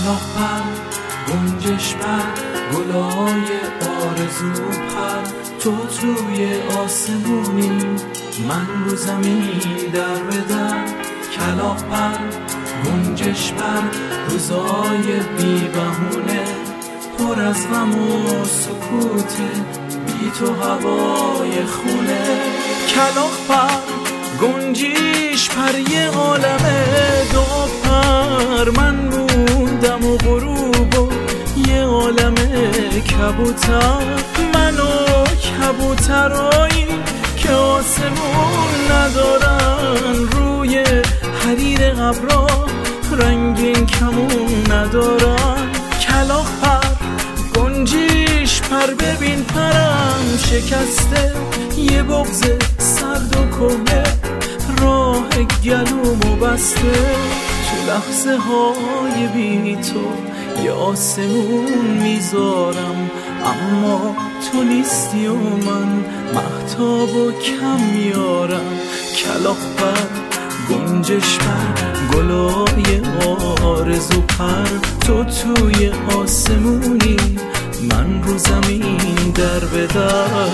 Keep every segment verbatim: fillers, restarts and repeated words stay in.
کلاغ پر گنجش پر گلای آرزو پر، تو توی آسمونی من رو زمین در به در. کلاغ پر گنجش پر روزای بی بهونه، پر از غم و سکوته بی تو هوای خونه. کلاغ پر گنجیش پر یه عالمه، دو پر من موندم و غروب و یه عالمه کبوتر. من و کبوترایی که آسمون ندارن، روی حریر ابرا رنگین کمون ندارن. کلاغ پر گنجیش پر ببین پرم شکسته، یه بغض سرد و کهنه راه گلومو بسته. تو لحظه های بی تو یه آسمون میذارم، اما تو نیستی و من مهتاب و کم میارم. کلاغ پر گنجش پر گلای آرزو پر، تو توی آسمونی من رو زمین در به در.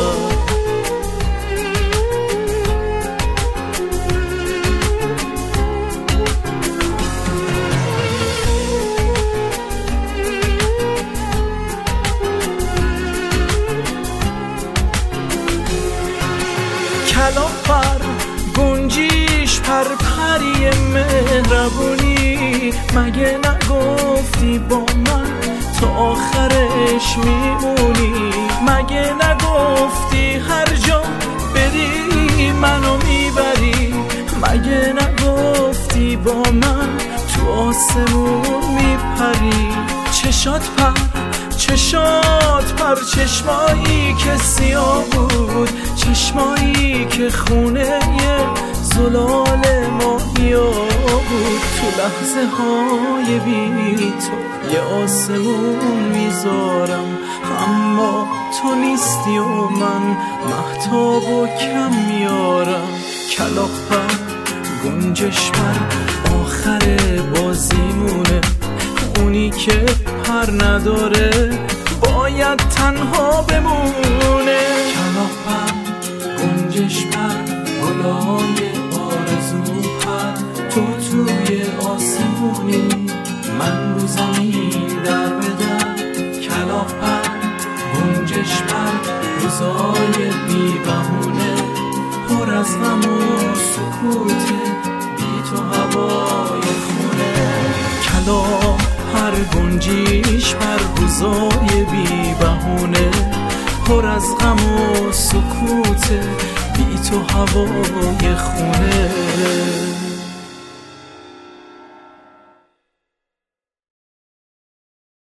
کلاغ پر گنجیش پر پری مهربونی، مگه نگفتی با من تا آخرش میمونی؟ مگه نگفتی هر جا بری منو میبری؟ مگه نگفتی با من تو آسمون میپری؟ چشات پر چشات پر چشمایی که سیاه بود، چشمایی که خونه زلال ماهیا بود. تو لحظه های بی تو یه آسمون میذارم، اما تو نیستی و من مهتاب و کم میارم. کلاغ پر گنجش پر آخر بازیمونه، اونی که پر نداره باید تنها بمونه. کلاغ پر گنجش پر گلای آرزو پر، تو توی آسمونی من رو زمین در به در. کلاغ پر گنجش پر روزای بی بهونه، پر از غم و سکوته بی تو هوای خونه. کلاغ پر گنجیش پر روزای بی بهونه، پر از غم و سکوته بی تو هوای خونه.